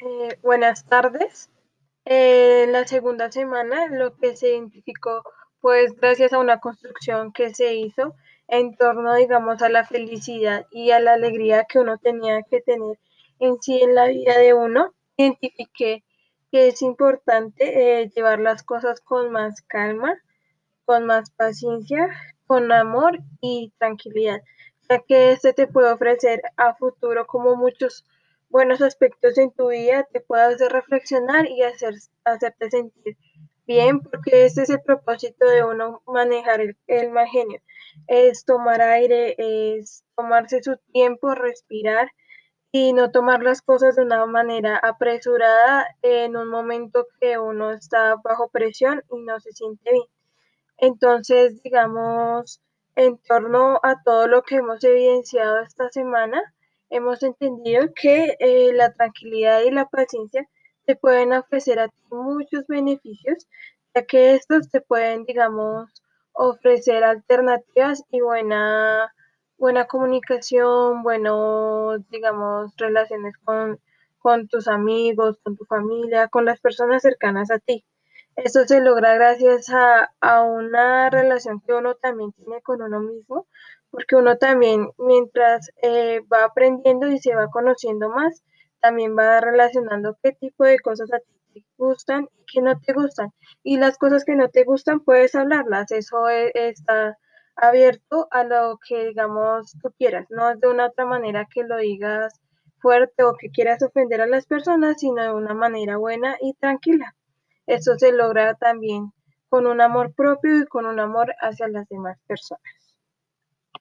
Buenas tardes. La segunda semana lo que se identificó, pues gracias a una construcción que se hizo en torno, digamos, a la felicidad y a la alegría que uno tenía que tener en sí en la vida de uno, identifiqué que es importante llevar las cosas con más calma, con más paciencia, con amor y tranquilidad, ya que este te puede ofrecer a futuro como muchos buenos aspectos en tu vida, te puede hacer reflexionar y hacerte sentir bien, porque este es el propósito de uno manejar el mal genio, es tomar aire, es tomarse su tiempo, respirar y no tomar las cosas de una manera apresurada en un momento que uno está bajo presión y no se siente bien. Entonces, digamos, en torno a todo lo que hemos evidenciado esta semana, hemos entendido que la tranquilidad y la paciencia te pueden ofrecer a ti muchos beneficios, ya que estos te pueden, digamos, ofrecer alternativas y buena comunicación, buenos, digamos, relaciones con tus amigos, con tu familia, con las personas cercanas a ti. Esto se logra gracias a una relación que uno también tiene con uno mismo, porque uno también, mientras va aprendiendo y se va conociendo más, también va relacionando qué tipo de cosas a ti te gustan y qué no te gustan. Y las cosas que no te gustan puedes hablarlas, eso está abierto a lo que, digamos, tú quieras, no es de una otra manera que lo digas fuerte o que quieras ofender a las personas, sino de una manera buena y tranquila. Esto se logra también con un amor propio y con un amor hacia las demás personas.